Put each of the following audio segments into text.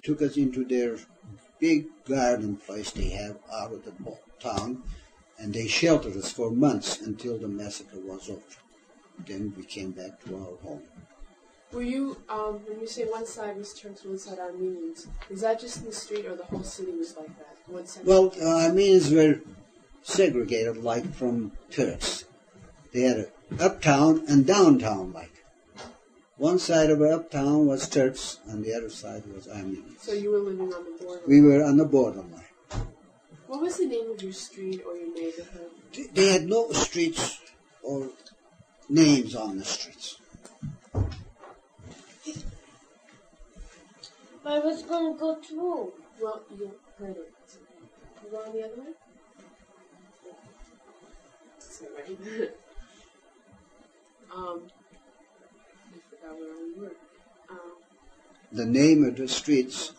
took us into their big garden place they have out of the town, and they sheltered us for months until the massacre was over. Then we came back to our home. Were you, when you say one side was Turks, one side Armenians, is that just in the street or the whole city was like that? One side Well, Armenians were segregated like from Turks. They had an uptown and downtown like. One side of uptown was Turks and the other side was Armenians. So you were living on the border? We were on the borderline. What was the name of your street or your neighborhood? They had no streets or names on the streets. I was going to go through. Well, you heard it. You go on the other way? That's not right. I forgot where we were. The name of the streets,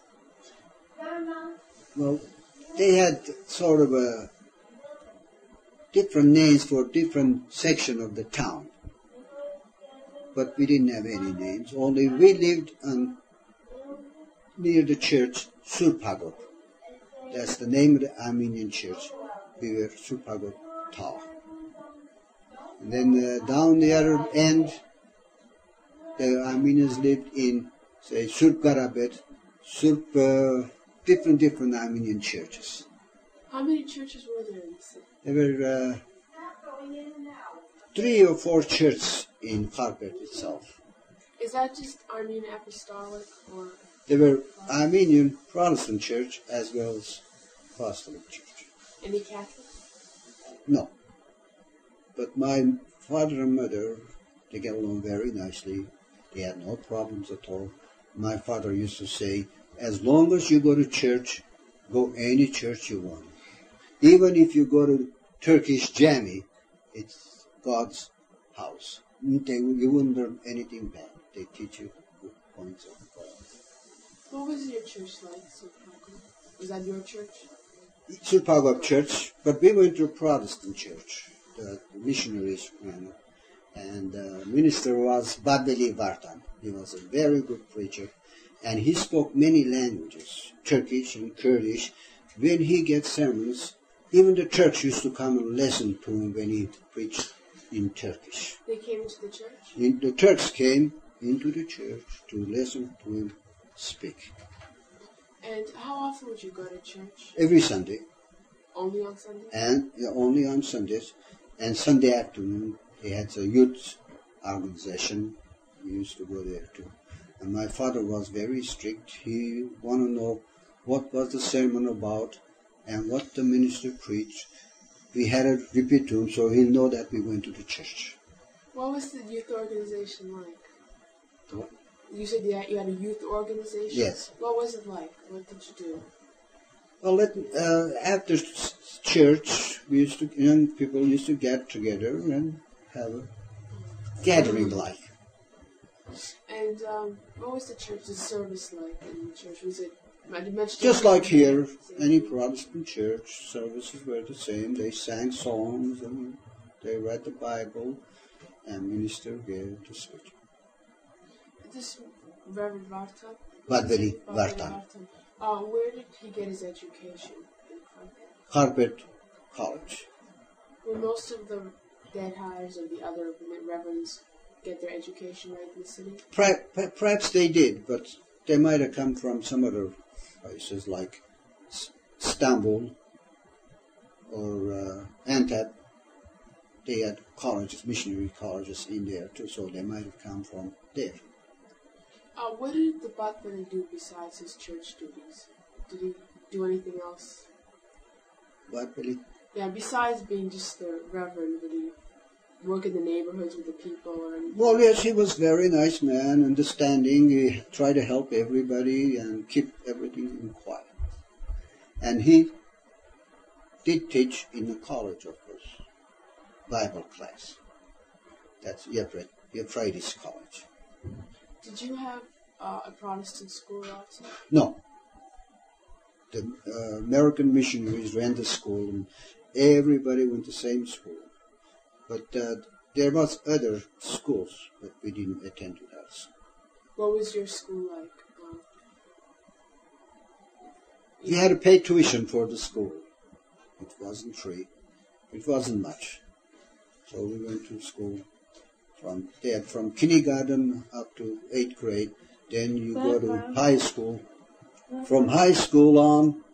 well, they had sort of a different names for different section of the town. But we didn't have any names. Only we lived near the church, Surpagod. That's the name of the Armenian church. We were Surpagod Tower. And then down the other end, the Armenians lived in, say, Surp Garabet, different Armenian churches. How many churches were there in the city? There were 3 or 4 churches in Kharpet itself. Is that just Armenian Apostolic or? There were Armenian Protestant church as well as Apostolic church. Any Catholic? No. But my father and mother, they get along very nicely. They had no problems at all. My father used to say, as long as you go to church, go any church you want. Even if you go to Turkish Jami, it's God's house. You wouldn't learn anything bad. They teach you good points of God. What was your church like, Surpagod? Was that your church? Surpagod church, but we went to a Protestant church. The missionaries ran it. And the minister was Badeli Vartan. He was a very good preacher. And he spoke many languages, Turkish and Kurdish. When he gets sermons, even the Turks used to come and listen to him when he preached in Turkish. They came into the church? The Turks came into the church to listen to him speak. And how often would you go to church? Every Sunday. Only on Sundays? And only on Sundays. And Sunday afternoon, they had a youth organization. We used to go there too. And my father was very strict. He wanted to know what was the sermon about and what the minister preached. We had to repeat to him so he'll know that we went to the church. What was the youth organization like? What? You said you had a youth organization? Yes. What was it like? What did you do? Well, after church, young people used to get together and have a gathering like. And what was the church's service like in the church? Was it just like here, any Protestant church, services were the same. They sang songs and they read the Bible and minister gave the speech. This Reverend Vartan? Badeli Vartan. Where did he get his education? In Kharpet College. Were most of the dead hires or the other reverends get their education right in the city? Perhaps they did, but they might have come from some other places like Istanbul or Antep. They had colleges, missionary colleges in there too, so they might have come from there. What did the Badeli do besides his church duties? Did he do anything else? Badeli? Yeah, besides being just the reverend, did he work in the neighborhoods with the people or anything? Well, yes, he was a very nice man, understanding. He tried to help everybody and keep everything in quiet. And he did teach in the college, of course, Bible class. That's Euphrates College. Did you have a Protestant school also? No. The American missionaries ran the school, and everybody went to the same school. But there was other schools, but we didn't attend to that. What was your school like? You had to pay tuition for the school. It wasn't free. It wasn't much. So we went to school from kindergarten up to 8th grade. Then you go to high school. From high school on,